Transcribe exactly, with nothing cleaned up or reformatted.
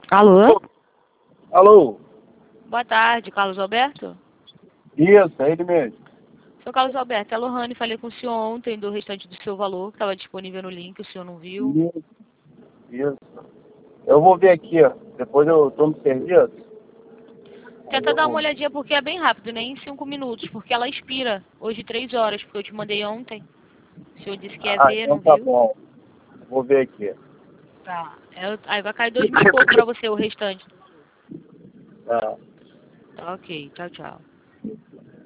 Alô? Alô? Boa tarde, Carlos Alberto? Isso, é ele mesmo. Sou Carlos Alberto, é a Lohane, falei com o senhor ontem do restante do seu valor, que estava disponível no link, o senhor não viu. Isso, isso. Eu vou ver aqui, ó. Depois eu tomo serviço. Tenta dar uma olhadinha porque é bem rápido, nem em cinco minutos, porque ela expira hoje três horas, porque eu te mandei ontem. O senhor disse que ia Ah, ver, então não tá viu? bom. Vou ver aqui. Tá. É, aí vai cair dois mil e pouco pra você o restante. Tá. Tá ok, tchau, tchau.